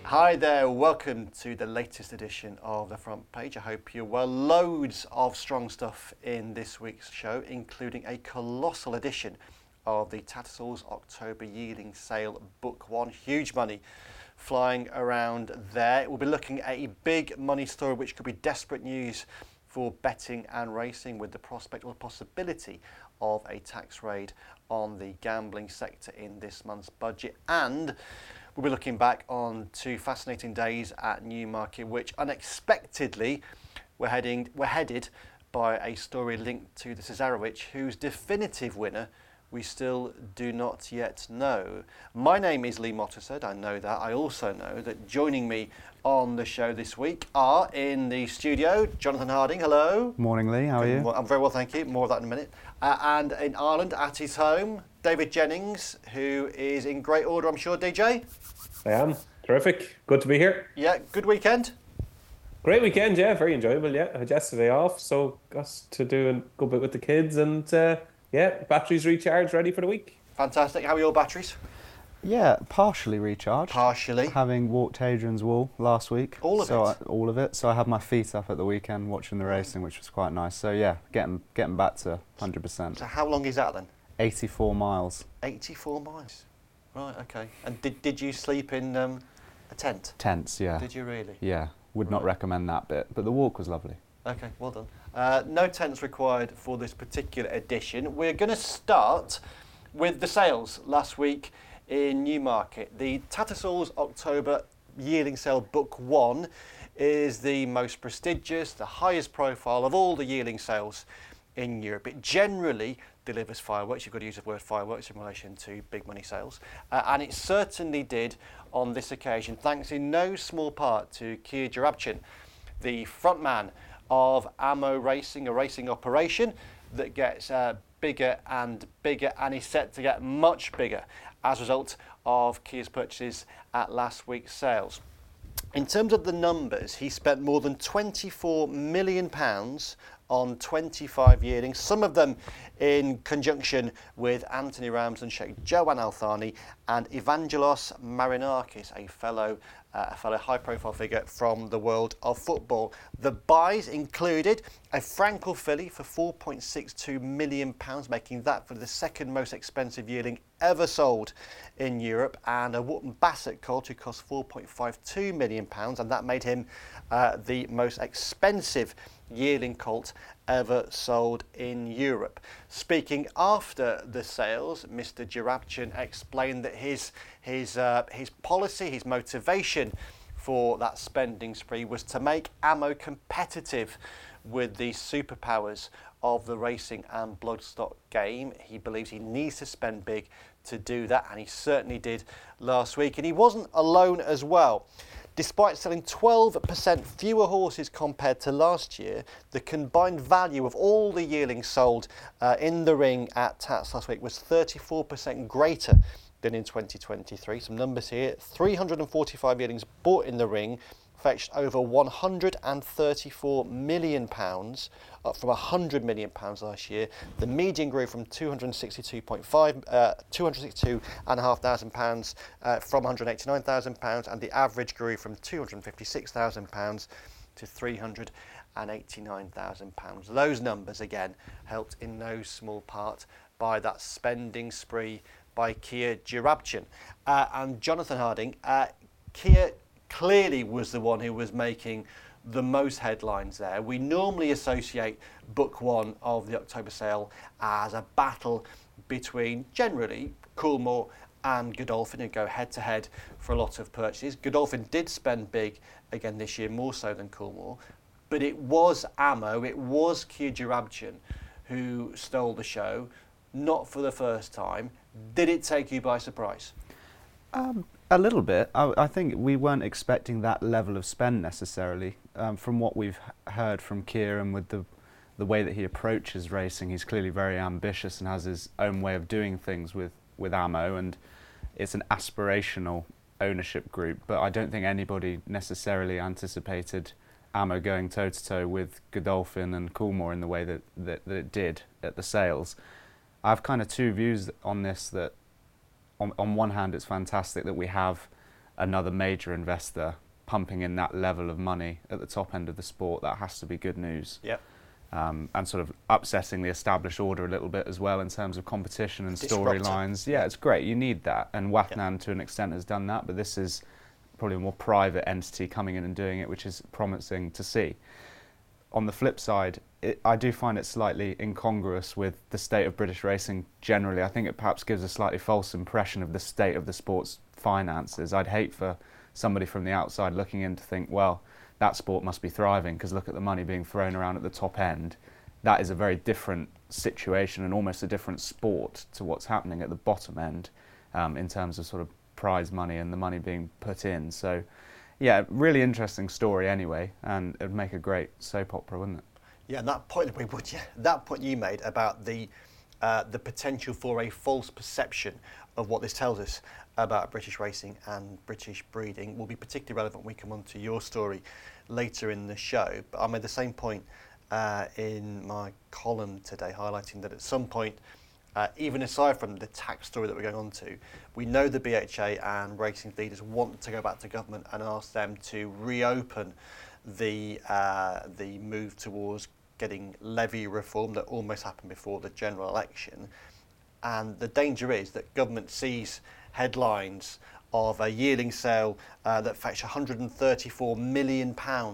Hi there, welcome to the latest edition of The Front Page. I hope you're well. Loads of strong stuff in this week's show, including a colossal edition of the Tattersalls October Yearling Sale Book 1. Huge money flying around there. We'll be looking at a big money story which could be desperate news for betting and racing, with the prospect or possibility of a tax raid on the gambling sector in this month's budget. And we'll be looking back on 2 fascinating days at Newmarket, which unexpectedly were headed by a story linked to the Cesarewitch, whose definitive winner we still do not yet know. My name is Lee Mottershead, I know that. I also know that joining me on the show this week are in the studio, Jonathan Harding, hello. Morning, Lee, how are you? I'm very well, thank you. More of that in a minute. And in Ireland, at his home, David Jennings, who is in great order, I'm sure, DJ? I am. Terrific. Good to be here. Yeah, good weekend? Great weekend, yeah. Very enjoyable, yeah. I had yesterday off, so got to do a good bit with the kids and, batteries recharged, ready for the week. Fantastic. How are your batteries? Yeah, partially recharged. Partially. Having walked Hadrian's Wall last week. All of it? All of it. So I had my feet up at the weekend watching the racing, which was quite nice. So yeah, getting back to 100%. So how long is that then? 84 miles. 84 miles. Right, okay. And did you sleep in a tent? Tents, yeah. Did you really? Yeah, would not recommend that bit, but the walk was lovely. Okay, well done. No tents required for this particular edition. We're going to start with the sales last week in Newmarket. The Tattersalls October Yearling Sale Book 1 is the most prestigious, the highest profile of all the yearling sales in Europe. It generally delivers fireworks. You've got to use the word fireworks in relation to big money sales. And it certainly did on this occasion, thanks in no small part to Kia Joorabchian, the front man of Ammo Racing, a racing operation that gets bigger and bigger, and is set to get much bigger as a result of Kia's purchases at last week's sales. In terms of the numbers, he spent more than £24 million on 25 yearlings, some of them in conjunction with Anthony Rams and Sheikh Johan Al Thani and Evangelos Marinakis, a fellow high-profile figure from the world of football. The buys included a Frankel filly for £4.62 million, making that for the second most expensive yearling ever sold in Europe, and a Wootton Bassett colt who cost £4.52 million, and that made him the most expensive yearling colt ever sold in Europe. Speaking after the sales, Mr. Joorabchian explained that his policy, his motivation for that spending spree was to make Ammo competitive with the superpowers of the racing and bloodstock game. He believes he needs to spend big to do that, and he certainly did last week. And he wasn't alone as well. Despite selling 12% fewer horses compared to last year, the combined value of all the yearlings sold in the ring at Tats last week was 34% greater than in 2023. Some numbers here: 345 yearlings bought in the ring fetched over £134 million, up from £100 million last year. The median grew from £262,500 from £189,000, and the average grew from £256,000 to £389,000. Those numbers again helped in no small part by that spending spree by Kia Joorabchian. And Jonathan Harding, Kia clearly was the one who was making the most headlines there. We normally associate Book 1 of the October sale as a battle between generally Coolmore and Godolphin, who go head to head for a lot of purchases. Godolphin did spend big again this year, more so than Coolmore, but it was Ammo, it was Kia Joorabchian who stole the show, not for the first time. Did it take you by surprise? A little bit. I think we weren't expecting that level of spend necessarily. From what we've heard from Kia and with the way that he approaches racing, he's clearly very ambitious and has his own way of doing things with Ammo, and it's an aspirational ownership group, but I don't think anybody necessarily anticipated Ammo going toe-to-toe with Godolphin and Coolmore in the way that it did at the sales. I have kind of two views on this. That on one hand, it's fantastic that we have another major investor pumping in that level of money at the top end of the sport, that has to be good news. Yep. And sort of upsetting the established order a little bit as well in terms of competition and storylines. Yeah, it's great. You need that. And Wathnan to an extent has done that, but this is probably a more private entity coming in and doing it, which is promising to see. On the flip side, I do find it slightly incongruous with the state of British racing generally. I think it perhaps gives a slightly false impression of the state of the sport's finances. I'd hate for somebody from the outside looking in to think, well, that sport must be thriving because look at the money being thrown around at the top end. That is a very different situation and almost a different sport to what's happening at the bottom end in terms of sort of prize money and the money being put in. So, yeah, really interesting story anyway, and it'd make a great soap opera, wouldn't it? Yeah, and that point you made about the potential for a false perception of what this tells us about British racing and British breeding will be particularly relevant when we come on to your story later in the show. But I made the same point in my column today, highlighting that at some point, even aside from the tax story that we're going on to, we know the BHA and racing leaders want to go back to government and ask them to reopen the move towards getting levy reform that almost happened before the general election. And the danger is that government sees headlines of a yearling sale that fetched £134 million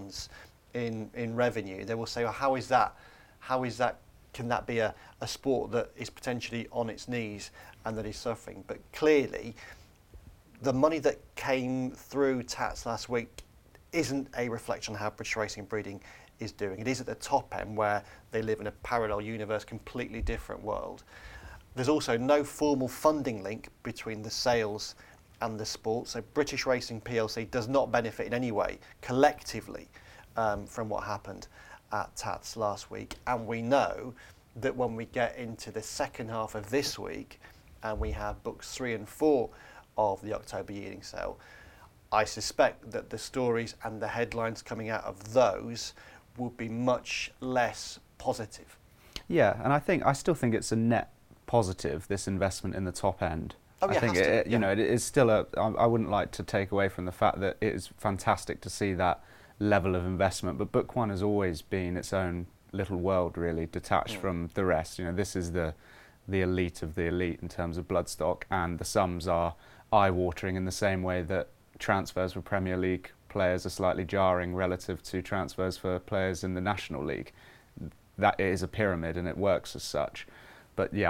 in revenue. They will say, well, how is that? Can that be a sport that is potentially on its knees and that is suffering? But clearly, the money that came through TATS last week isn't a reflection on how British racing and breeding is doing. It is at the top end where they live in a parallel universe, completely different world. There's also no formal funding link between the sales and the sport, so British Racing PLC does not benefit in any way collectively from what happened at TATS last week. And we know that when we get into the second half of this week and we have books 3 and 4 of the October yearling sale, I suspect that the stories and the headlines coming out of those will be much less positive. Yeah, and I still think it's a net positive, this investment in the top end. Oh, yeah, I think it is still I wouldn't like to take away from the fact that it is fantastic to see that level of investment, but Book One has always been its own little world, really detached from the rest. This is the elite of the elite in terms of bloodstock, and the sums are eye-watering in the same way that transfers for Premier League players are slightly jarring relative to transfers for players in the National League. That is a pyramid and it works as such. But yeah,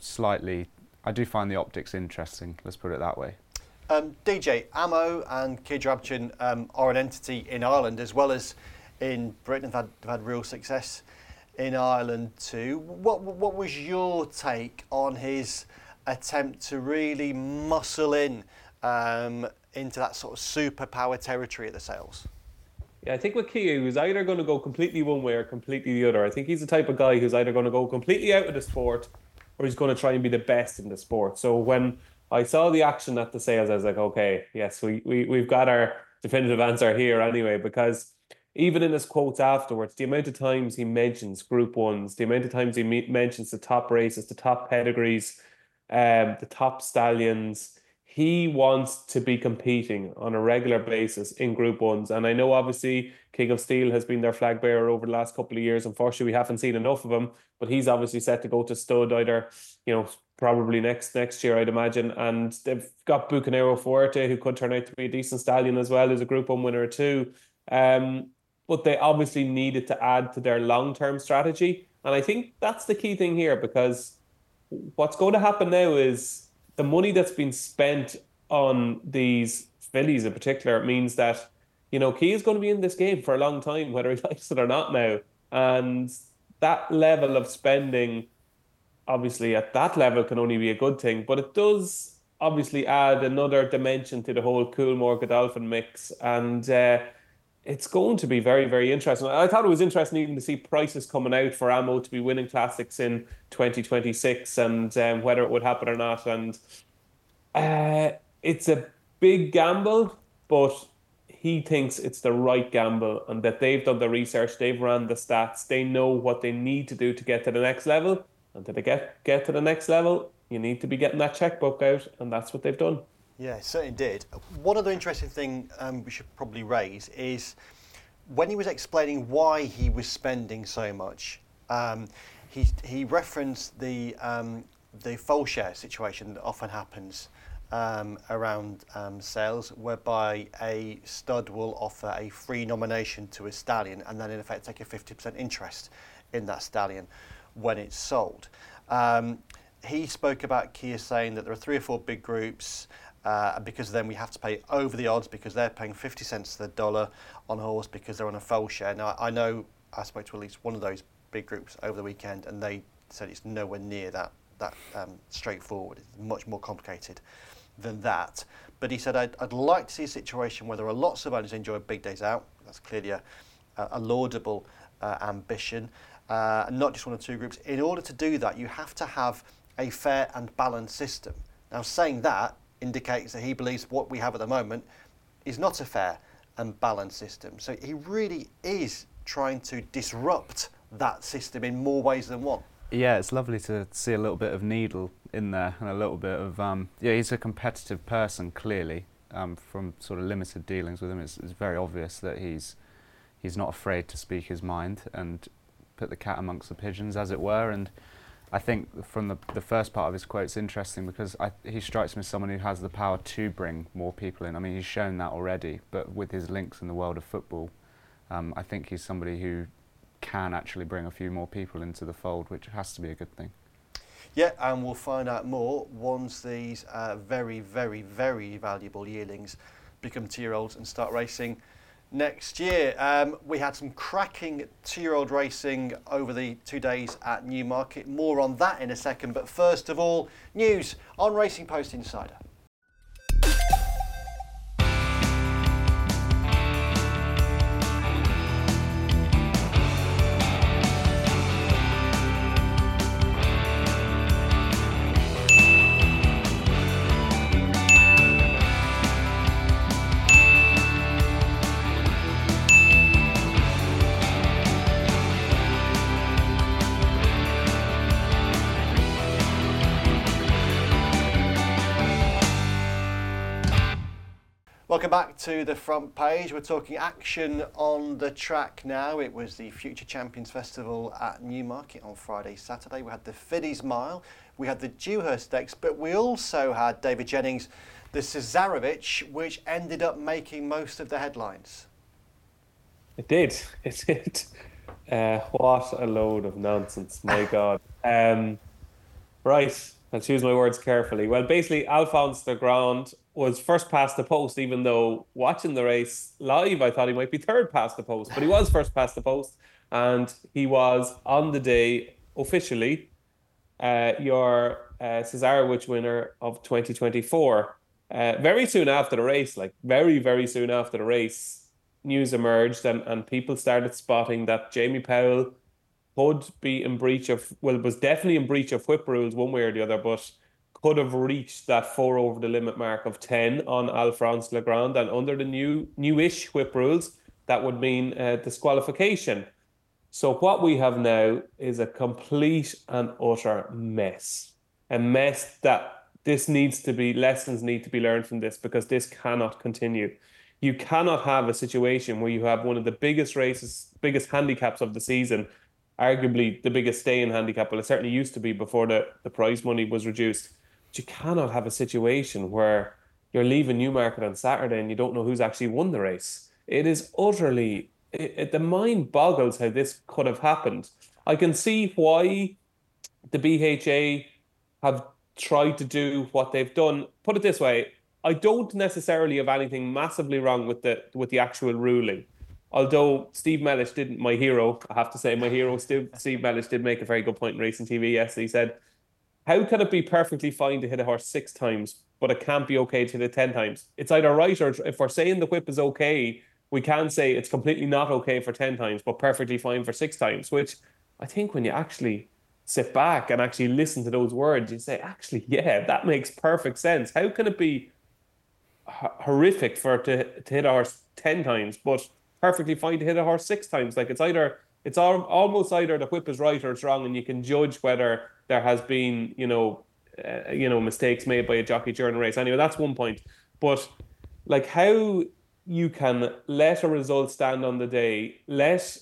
I do find the optics interesting, let's put it that way. DJ, Ammo and Kidra are an entity in Ireland as well as in Britain. They've had real success in Ireland too. What was your take on his attempt to really muscle in into that sort of superpower territory at the sales? Yeah, I think with Kia, he's either going to go completely one way or completely the other. I think he's the type of guy who's either going to go completely out of the sport or he's going to try and be the best in the sport. So when I saw the action at the sales, I was like, okay, yes, we've got our definitive answer here anyway, because even in his quotes afterwards, the amount of times he mentions Group 1s, the amount of times he mentions the top races, the top pedigrees, the top stallions, he wants to be competing on a regular basis in Group 1s. And I know obviously King of Steel has been their flag bearer over the last couple of years. Unfortunately, we haven't seen enough of him, but he's obviously set to go to stud either, probably next year, I'd imagine. And they've got Bucanero Fuerte, who could turn out to be a decent stallion as well, as a Group 1 winner too. But they obviously needed to add to their long-term strategy. And I think that's the key thing here, because what's going to happen now is the money that's been spent on these fillies in particular means that, Key is going to be in this game for a long time, whether he likes it or not now. And that level of spending, obviously at that level, can only be a good thing. But it does obviously add another dimension to the whole Coolmore Godolphin mix. And it's going to be very, very interesting. I thought it was interesting even to see prices coming out for Ammo to be winning classics in 2026 and whether it would happen or not. And it's a big gamble, but he thinks it's the right gamble and that they've done the research, they've ran the stats, they know what they need to do to get to the next level. And to get to the next level, you need to be getting that checkbook out, and that's what they've done. Yeah, it certainly did. One other interesting thing we should probably raise is when he was explaining why he was spending so much, he referenced the foal share situation that often happens around sales, whereby a stud will offer a free nomination to a stallion and then in effect take a 50% interest in that stallion when it's sold. He spoke about Kia saying that there are 3 or 4 big groups, because then we have to pay over the odds because they're paying 50 cents to the dollar on a horse because they're on a foal share. Now, I know I spoke to at least one of those big groups over the weekend and they said it's nowhere near that straightforward. It's much more complicated than that. But he said, I'd like to see a situation where there are lots of owners enjoy big days out. That's clearly a laudable ambition, not just 1 or 2 groups. In order to do that, you have to have a fair and balanced system. Now, saying that indicates that he believes what we have at the moment is not a fair and balanced system. So he really is trying to disrupt that system in more ways than one. Yeah, it's lovely to see a little bit of Needle in there and a little bit of he's a competitive person clearly. From sort of limited dealings with him, it's very obvious that he's not afraid to speak his mind and put the cat amongst the pigeons, as it were. And I think from the first part of his quote, it's interesting because he strikes me as someone who has the power to bring more people in. I mean, he's shown that already, but with his links in the world of football, I think he's somebody who can actually bring a few more people into the fold, which has to be a good thing. Yeah, and we'll find out more once these very, very, very valuable yearlings become 2-year-olds and start racing next year. We had some cracking 2-year-old racing over the 2 days at Newmarket. More on that in a second, but first of all, news on Racing Post Insider. Welcome back to the front page. We're talking action on the track now. It was the Future Champions Festival at Newmarket on Friday, Saturday. We had the Fiddy's Mile, we had the Dewhurst Stakes, but we also had, David Jennings, the Cesarewitch, which ended up making most of the headlines. It did. It did. What a load of nonsense, my God. Right, I'll choose my words carefully. Well, basically, Alphonse Legrand was first past the post, even though watching the race live, I thought he might be third past the post, but he was first past the post, and he was on the day officially your Cesarewitch winner of 2024. Very soon after the race, like very, very soon after the race, news emerged and people started spotting that Jamie Powell could be in breach of, well, was definitely in breach of whip rules one way or the other, but could have reached that 4 over the limit mark of 10 on Alphonse Legrand, and under the newish whip rules, that would mean disqualification. So what we have now is a complete and utter mess. A mess that lessons need to be learned from this, because this cannot continue. You cannot have a situation where you have one of the biggest races, biggest handicaps of the season, arguably the biggest stay-in handicap. Well, it certainly used to be before the prize money was reduced. But you cannot have a situation where you're leaving Newmarket on Saturday and you don't know who's actually won the race. It is utterly... the mind boggles how this could have happened. I can see why the BHA have tried to do what they've done. Put it this way, I don't necessarily have anything massively wrong with the actual ruling. Although Steve Mellish didn't, my hero, I have to say, my hero, Steve Mellish did make a very good point in Racing TV yesterday. He said, how can it be perfectly fine to hit a horse 6 times, but it can't be okay to hit it 10 times? It's either right, or if we're saying the whip is okay, we can say it's completely not okay for 10 times, but perfectly fine for 6 times, which I think when you actually sit back and actually listen to those words, you say, actually, yeah, that makes perfect sense. How can it be horrific for it to hit a horse 10 times, but perfectly fine to hit a horse 6 times? Like, almost either the whip is right or it's wrong, and you can judge whether there has been, mistakes made by a jockey during a race. Anyway, that's one point. But like how you can let a result stand on the day, let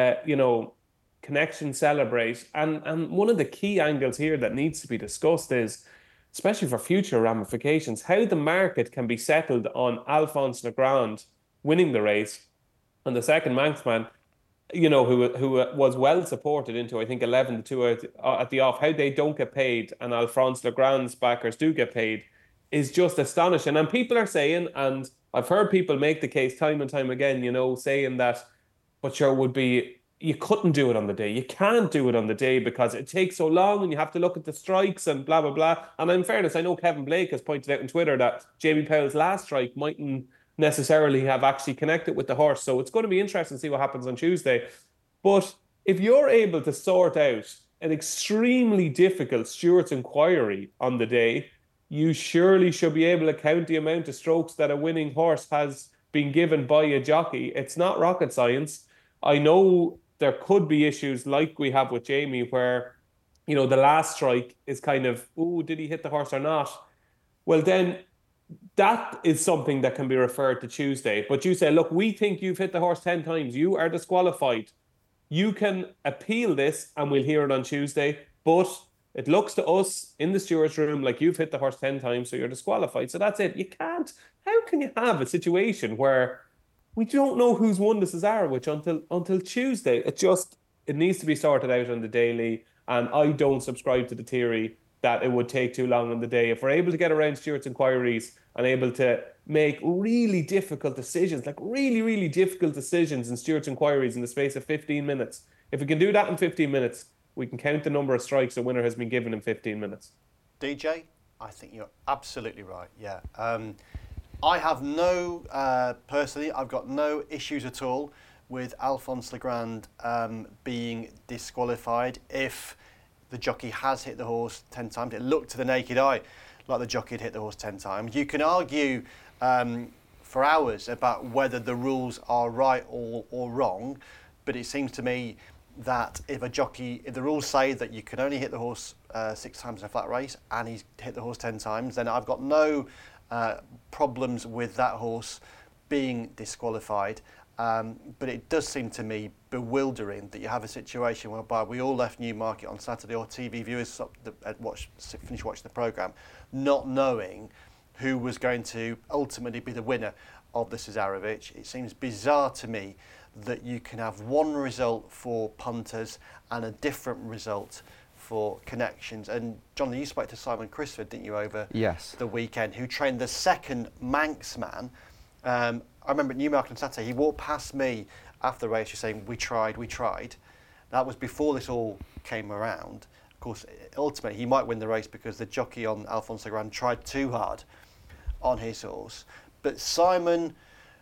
Connection celebrate, and one of the key angles here that needs to be discussed is, especially for future ramifications, how the market can be settled on Alphonse Legrand winning the race and the second Manxman, who was well supported into, I think, 11-2 at the off, how they don't get paid and Alphonse Legrand's backers do get paid is just astonishing. And people are saying, and I've heard people make the case time and time again, saying that, but sure would be, you couldn't do it on the day. You can't do it on the day because it takes so long and you have to look at the strikes and blah, blah, blah. And in fairness, I know Kevin Blake has pointed out on Twitter that Jamie Powell's last strike mightn't necessarily have actually connected with the horse. So it's going to be interesting to see what happens on Tuesday. But if you're able to sort out an extremely difficult Stewart's inquiry on the day, you surely should be able to count the amount of strokes that a winning horse has been given by a jockey. It's not rocket science. I know there could be issues like we have with Jamie where, the last strike is kind of, did he hit the horse or not? Well, then that is something that can be referred to Tuesday. But you say, look, we think you've hit the horse 10 times. You are disqualified. You can appeal this and we'll hear it on Tuesday. But it looks to us in the stewards' room like you've hit the horse 10 times, so you're disqualified. So that's it. How can you have a situation where we don't know who's won the Cesarewitch until Tuesday? It needs to be sorted out on the daily, and I don't subscribe to the theory that it would take too long on the day. If we're able to get around Stewart's inquiries and able to make really difficult decisions, like really, really difficult decisions in Stewart's inquiries in the space of 15 minutes, if we can do that in 15 minutes, we can count the number of strikes a winner has been given in 15 minutes. DJ, I think you're absolutely right, yeah. I have personally, I've got no issues at all with Alphonse Legrand being disqualified if the jockey has hit the horse 10 times. It looked to the naked eye like the jockey had hit the horse 10 times. You can argue for hours about whether the rules are right or wrong, but it seems to me that if the rules say that you can only hit the horse 6 times in a flat race and he's hit the horse 10 times, then I've got no problems with that horse being disqualified. But it does seem to me bewildering that you have a situation whereby we all left Newmarket on Saturday, or TV viewers finished watching the programme, not knowing who was going to ultimately be the winner of the Cesarewitch. It seems bizarre to me that you can have one result for punters and a different result for Connections. And John, you spoke to Simon Crisford, didn't you, over the weekend, who trained the second Manxman. I remember at Newmarket on Saturday, he walked past me after the race, just saying, we tried. That was before this all came around. Of course, ultimately, he might win the race because the jockey on Alphonse Legrand tried too hard on his horse. But Simon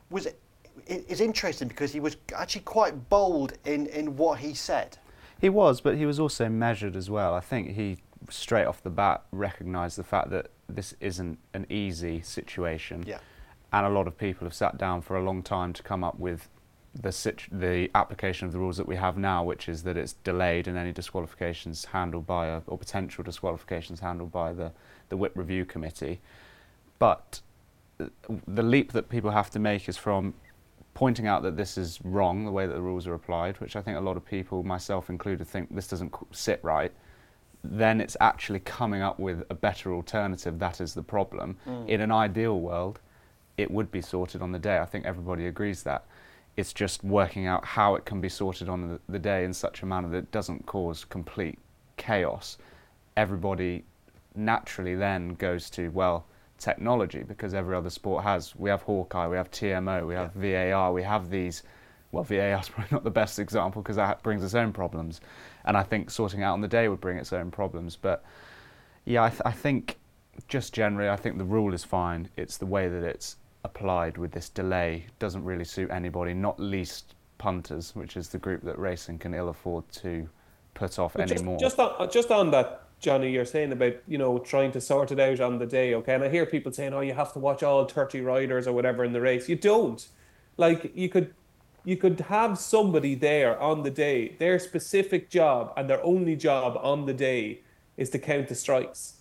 is interesting because he was actually quite bold in what he said. He was, but he was also measured as well. I think he, straight off the bat, recognised the fact that this isn't an easy situation. Yeah. And a lot of people have sat down for a long time to come up with the application of the rules that we have now, which is that it's delayed and any disqualifications handled by or potential disqualifications handled by the Whip Review Committee. But the leap that people have to make is from pointing out that this is wrong, the way that the rules are applied, which I think a lot of people, myself included, think this doesn't sit right. Then it's actually coming up with a better alternative. That is the problem. In an ideal world, it would be sorted on the day. I think everybody agrees that. It's just working out how it can be sorted on the day in such a manner that it doesn't cause complete chaos. Everybody naturally then goes to, well, technology, because every other sport has. We have Hawkeye, we have TMO, we have VAR, we have these. Well, VAR is probably not the best example because that brings its own problems. And I think sorting out on the day would bring its own problems. But yeah, I think just generally, I think the rule is fine. It's the way that it's applied with this delay doesn't really suit anybody, not least punters, which is the group that racing can ill afford to put off anymore. Just on that, Johnny, you're saying about, trying to sort it out on the day, okay? And I hear people saying, you have to watch all 30 riders or whatever in the race. You don't. Like, you could have somebody there on the day, their specific job and their only job on the day is to count the strikes.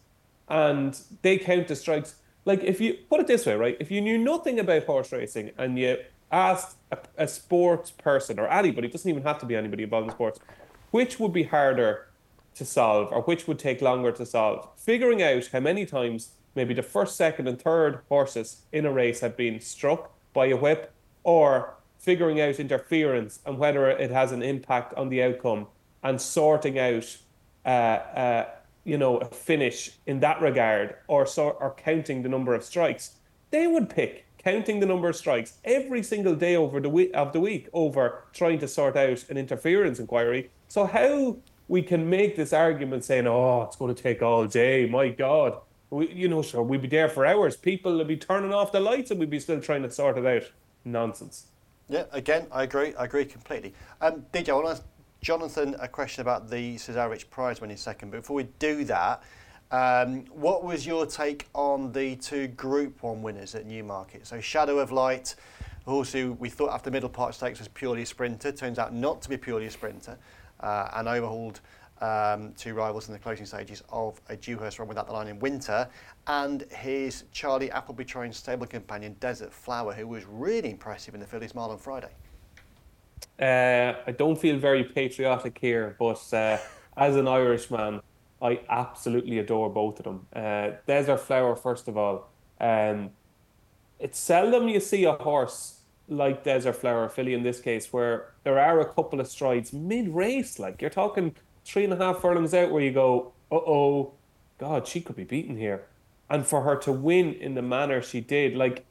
and they count the strikes. Like, if you put it this way, right? If you knew nothing about horse racing and you asked a sports person or anybody, it doesn't even have to be anybody involved in sports, which would be harder to solve or which would take longer to solve? Figuring out how many times maybe the first, second, and third horses in a race have been struck by a whip, or figuring out interference and whether it has an impact on the outcome, and sorting out a finish in that regard, or counting the number of strikes. They would pick counting the number of strikes every single day over the week over trying to sort out an interference inquiry. So how we can make this argument saying, oh, it's going to take all day, my God. Sure, we'd be there for hours. People would be turning off the lights and we'd be still trying to sort it out. Nonsense. Yeah, again, I agree completely. DJ, I want to ask Jonathan a question about the Cesarewitch Prize money in a second. But before we do that, what was your take on the two Group 1 winners at Newmarket? So Shadow of Light, a horse who we thought after Middle Park Stakes was purely a sprinter, turns out not to be purely a sprinter, and overhauled two rivals in the closing stages of a Dewhurst run without the line in winter, and his Charlie Appleby trained stable companion Desert Flower, who was really impressive in the Fillies Mile on Friday. I don't feel very patriotic here, but as an Irishman, I absolutely adore both of them. Desert Flower, first of all. It's seldom you see a horse like Desert Flower, filly in this case, where there are a couple of strides mid-race. Like, you're talking 3.5 furlongs out where you go, uh-oh, God, she could be beaten here. And for her to win in the manner she did, like,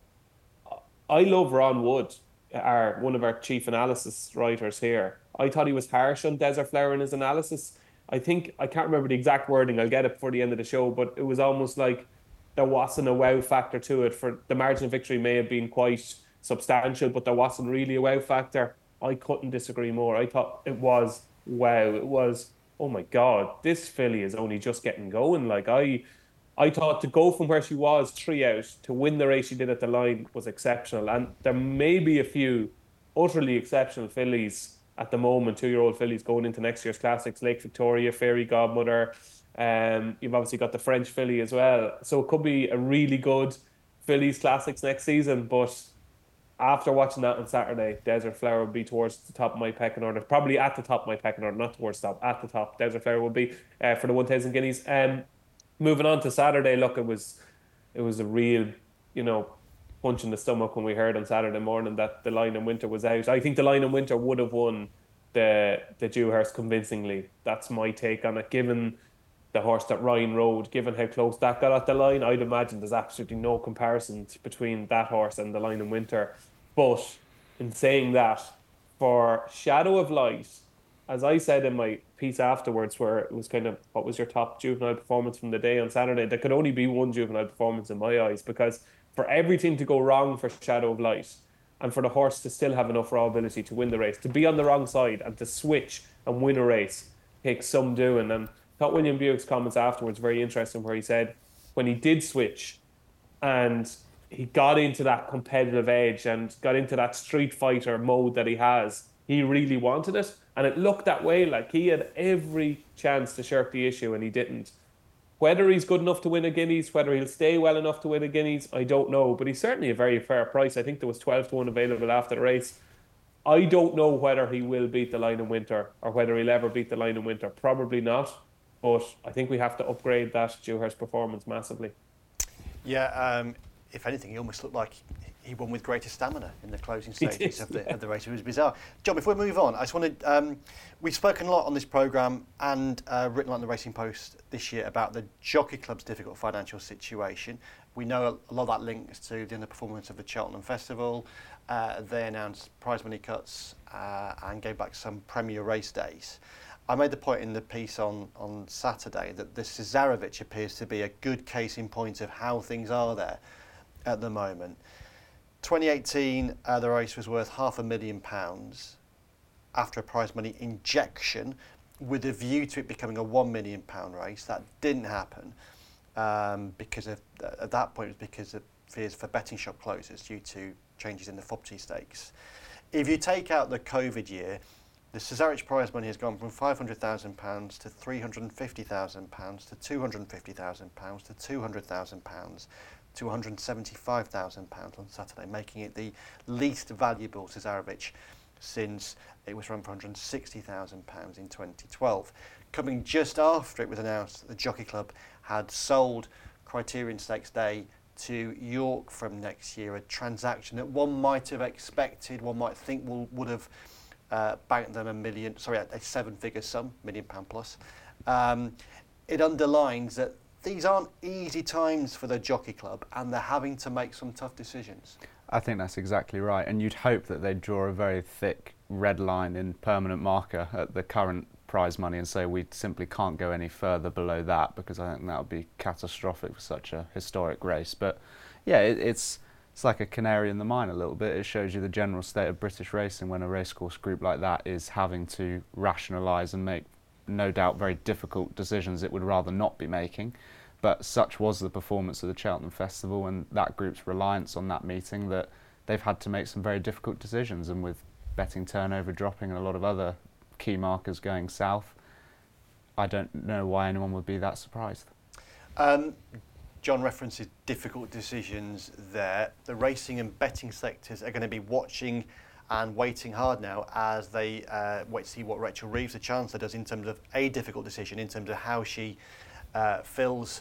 I love Ron Wood, one of our chief analysis writers here. I thought he was harsh on Desert Flower in his analysis. I can't remember the exact wording, I'll get it before the end of the show, but it was almost like there wasn't a wow factor to it. For the margin of victory may have been quite substantial, but there wasn't really a wow factor. I couldn't disagree more. I thought it was wow. It was, oh my God, this filly is only just getting going. Like, I thought to go from where she was 3 out to win the race she did at the line was exceptional. And there may be a few utterly exceptional fillies at the moment, 2-year-old fillies going into next year's classics, Lake Victoria, Fairy Godmother. You've obviously got the French filly as well. So it could be a really good fillies classics next season. But after watching that on Saturday, Desert Flower would be towards the top of my pecking order. Probably at the top of my pecking order, not towards the top, at the top. Desert Flower would be for the 1,000 guineas. Moving on to Saturday, look, it was a real, punch in the stomach when we heard on Saturday morning that the Line in Winter was out. I think the Line in Winter would have won the Dewhurst convincingly. That's my take on it. Given the horse that Ryan rode, given how close that got at the line, I'd imagine there's absolutely no comparison between that horse and the Line in Winter. But in saying that, for Shadow of Light, as I said in my piece afterwards, where it was kind of, what was your top juvenile performance from the day on Saturday? There could only be one juvenile performance in my eyes, because for everything to go wrong for Shadow of Light, and for the horse to still have enough raw ability to win the race, to be on the wrong side and to switch and win a race takes some doing. And I thought William Buick's comments afterwards very interesting, where he said when he did switch and he got into that competitive edge and got into that street fighter mode that he has, he really wanted it. And it looked that way, like he had every chance to shirk the issue and he didn't. Whether he's good enough to win a Guineas, whether he'll stay well enough to win a Guineas, I don't know. But he's certainly a very fair price. I think there was 12-1 available after the race. I don't know whether he will beat the Line in Winter or whether he'll ever beat the Line in Winter. Probably not. But I think we have to upgrade that Dewhurst performance massively. Yeah, if anything, he almost looked like he won with greater stamina in the closing stages of the race. It was bizarre. John, before we move on, I just wanted, we've spoken a lot on this programme and written a lot in the Racing Post this year about the Jockey Club's difficult financial situation. We know a lot of that links to the underperformance of the Cheltenham Festival. They announced prize money cuts and gave back some Premier race days. I made the point in the piece on Saturday that the Cesarewitch appears to be a good case in point of how things are there at the moment. 2018, the race was worth £500,000 after a prize money injection with a view to it becoming a £1 million race. That didn't happen because of, at that point, it was because of fears for betting shop closures due to changes in the FOBT stakes. If you take out the COVID year, The Cesarewitch prize money has gone from £500,000 to £350,000 to £250,000 to £200,000 to £175,000 on Saturday, making it the least valuable Cesarewitch since it was run for £160,000 in 2012. Coming just after it was announced that the Jockey Club had sold Criterion Stakes Day to York from next year, a transaction that one might have expected, one might think would have banked them a seven-figure sum, £1 million plus. It underlines that these aren't easy times for the Jockey Club, and they're having to make some tough decisions. I think that's exactly right, and you'd hope that they'd draw a very thick red line in permanent marker at the current prize money and say we simply can't go any further below that, because I think that would be catastrophic for such a historic race. But yeah, it's like a canary in the mine a little bit. It shows you the general state of British racing when a racecourse group like that is having to rationalise and make, no doubt, very difficult decisions it would rather not be making. But such was the performance of the Cheltenham Festival and that group's reliance on that meeting that they've had to make some very difficult decisions. And with betting turnover dropping and a lot of other key markers going south, I don't know why anyone would be that surprised. John references difficult decisions there. The racing and betting sectors are going to be watching and waiting hard now as they wait to see what Rachel Reeves, the Chancellor, does in terms of a difficult decision, in terms of how she fills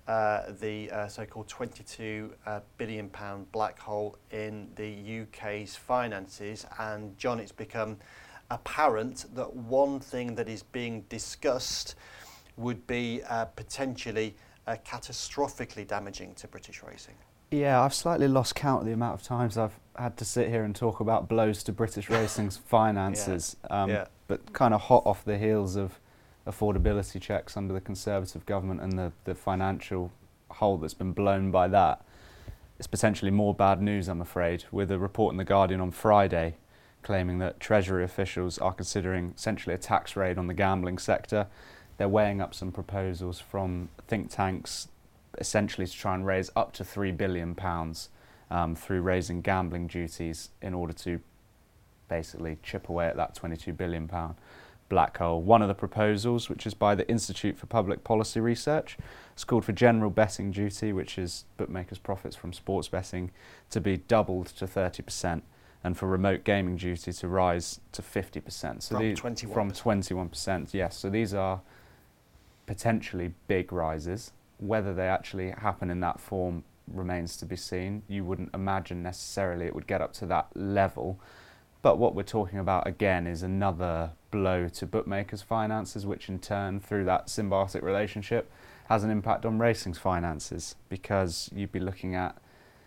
the so-called £22 billion black hole in the UK's finances. And John, it's become apparent that one thing that is being discussed would be potentially catastrophically damaging to British racing. Yeah, I've slightly lost count of the amount of times I've had to sit here and talk about blows to British racing's finances, but kind of hot off the heels of affordability checks under the Conservative government and the financial hole that's been blown by that. It's potentially more bad news, I'm afraid, with a report in The Guardian on Friday claiming that Treasury officials are considering essentially a tax raid on the gambling sector. They're weighing up some proposals from think tanks essentially to try and raise up to £3 billion through raising gambling duties in order to basically chip away at that £22 billion black hole. One of the proposals, which is by the Institute for Public Policy Research, is called for general betting duty, which is bookmakers' profits from sports betting, to be doubled to 30%, and for remote gaming duty to rise to 50%. So from 21%, yes. So these are potentially big rises. Whether they actually happen in that form remains to be seen. You wouldn't imagine necessarily it would get up to that level. But what we're talking about again is another blow to bookmakers' finances, which in turn, through that symbiotic relationship, has an impact on racing's finances, because you'd be looking at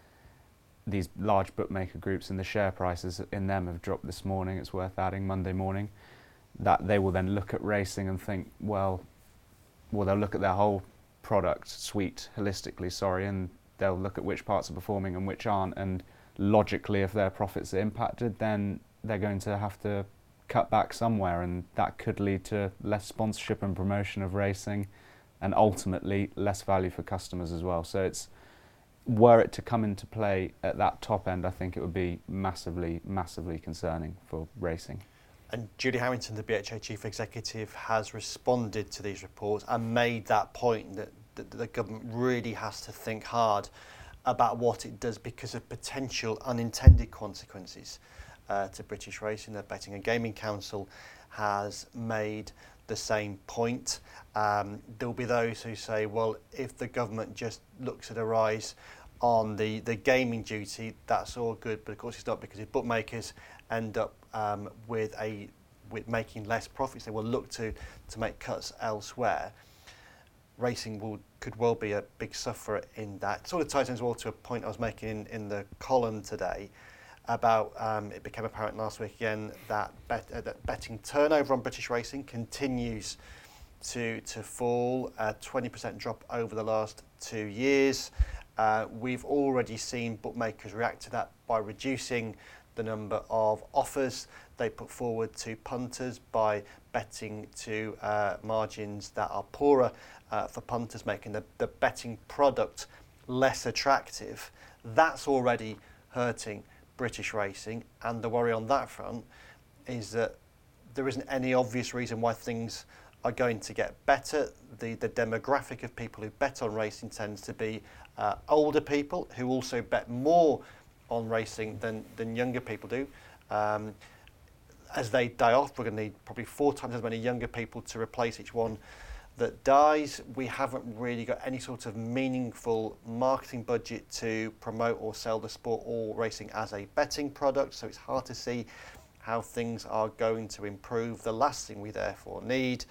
these large bookmaker groups and the share prices in them have dropped this morning, it's worth adding, Monday morning, that they will then look at racing and think, well, they'll look at their whole product suite holistically, and they'll look at which parts are performing and which aren't, and logically, if their profits are impacted, then they're going to have to cut back somewhere, and that could lead to less sponsorship and promotion of racing, and ultimately less value for customers as well. So were it to come into play at that top end, I think it would be massively, massively concerning for racing. And Julie Harrington, the BHA Chief Executive, has responded to these reports and made that point that the government really has to think hard about what it does because of potential unintended consequences to British racing. The Betting and Gaming Council has made the same point. There'll be those who say, well, if the government just looks at a rise on the gaming duty, that's all good, but of course it's not, because if bookmakers end up with making less profits, they will look to make cuts elsewhere. Racing could well be a big sufferer in that. It sort of ties in as well to a point I was making in the column today about it became apparent last week again that betting turnover on British racing continues to fall, a 20% drop over the last 2 years. We've already seen bookmakers react to that by reducing the number of offers they put forward to punters, by betting to margins that are poorer for punters, making the betting product less attractive. That's already hurting British racing, and the worry on that front is that there isn't any obvious reason why things are going to get better. The demographic of people who bet on racing tends to be older people who also bet more on racing than younger people do. As they die off, we're going to need probably 4 times as many younger people to replace each one that dies. We haven't really got any sort of meaningful marketing budget to promote or sell the sport or racing as a betting product, so it's hard to see how things are going to improve. The last thing we therefore need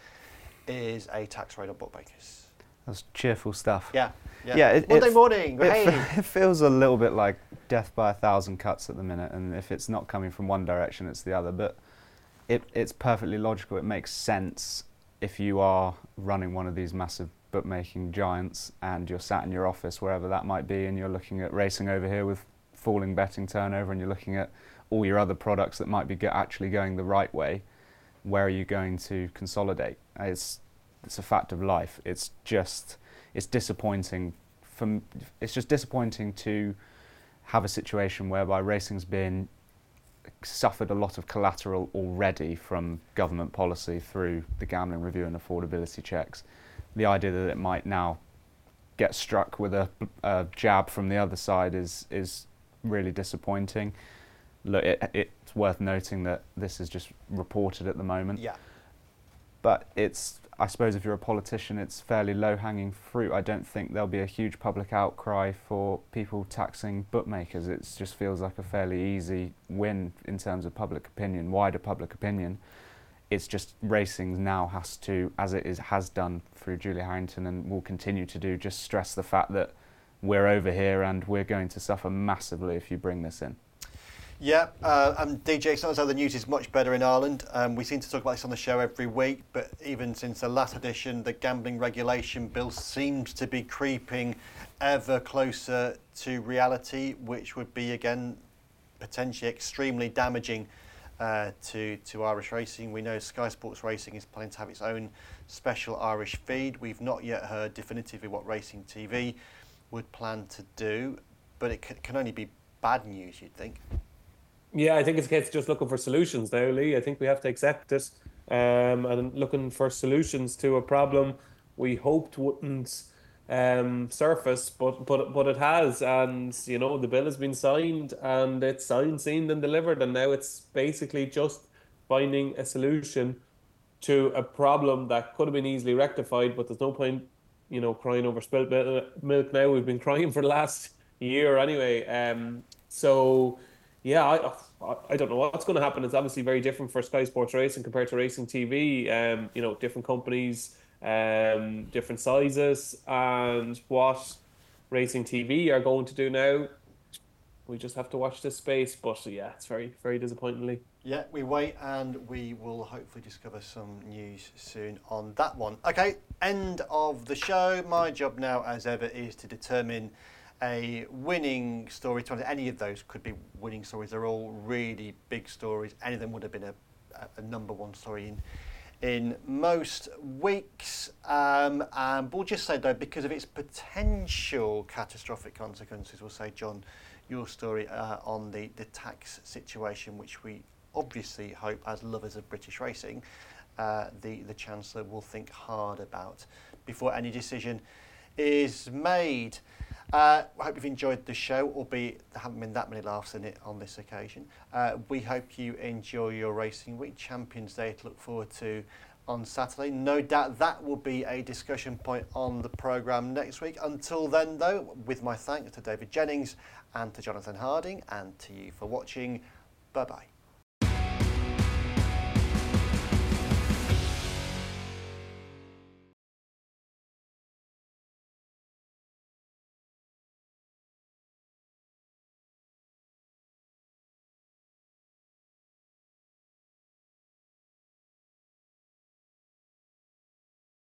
is a tax rate on bookmakers. That's cheerful stuff. Yeah. Monday morning, hey! It feels a little bit like death by 1,000 cuts at the minute, and if it's not coming from one direction, it's the other. But it's perfectly logical. It makes sense if you are running one of these massive bookmaking giants and you're sat in your office, wherever that might be, and you're looking at racing over here with falling betting turnover, and you're looking at all your other products that might be actually going the right way. Where are you going to consolidate? It's a fact of life. It's disappointing. It's just disappointing to have a situation whereby racing's been suffered a lot of collateral already from government policy through the gambling review and affordability checks. The idea that it might now get struck with a jab from the other side is really disappointing. Look, it's worth noting that this is just reported at the moment. Yeah. But I suppose if you're a politician, it's fairly low-hanging fruit. I don't think there'll be a huge public outcry for people taxing bookmakers. It just feels like a fairly easy win in terms of public opinion, wider public opinion. It's just racing now has to, as it has done through Julie Harrington and will continue to do, just stress the fact that we're over here and we're going to suffer massively if you bring this in. Yeah, DJ, it's not as though the news is much better in Ireland. We seem to talk about this on the show every week, but even since the last edition, the gambling regulation bill seems to be creeping ever closer to reality, which would be, again, potentially extremely damaging to Irish racing. We know Sky Sports Racing is planning to have its own special Irish feed. We've not yet heard definitively what Racing TV would plan to do, but it can only be bad news, you'd think. Yeah, I think it's a case of just looking for solutions now, Lee. I think we have to accept it and looking for solutions to a problem we hoped wouldn't surface, but it has. And, you know, the bill has been signed and it's signed, sealed and delivered. And now it's basically just finding a solution to a problem that could have been easily rectified, but there's no point, you know, crying over spilt milk now. We've been crying for the last year anyway. Yeah, I don't know what's going to happen. It's obviously very different for Sky Sports Racing compared to Racing TV. You know, different companies, different sizes, and what Racing TV are going to do now, we just have to watch this space. But yeah, it's very, very disappointingly. Yeah, we wait and we will hopefully discover some news soon on that one. Okay, end of the show. My job now, as ever, is to determine a winning story. Any of those could be winning stories. They're all really big stories. Any of them would have been a number one story in most weeks. And we'll just say, though, because of its potential catastrophic consequences, we'll say, John, your story on the tax situation, which we obviously hope, as lovers of British racing, the Chancellor will think hard about before any decision is made. I hope you've enjoyed the show, albeit there haven't been that many laughs in it on this occasion. We hope you enjoy your racing week. Champions Day to look forward to on Saturday. No doubt that will be a discussion point on the programme next week. Until then, though, with my thanks to David Jennings and to Jonathan Harding and to you for watching, bye-bye.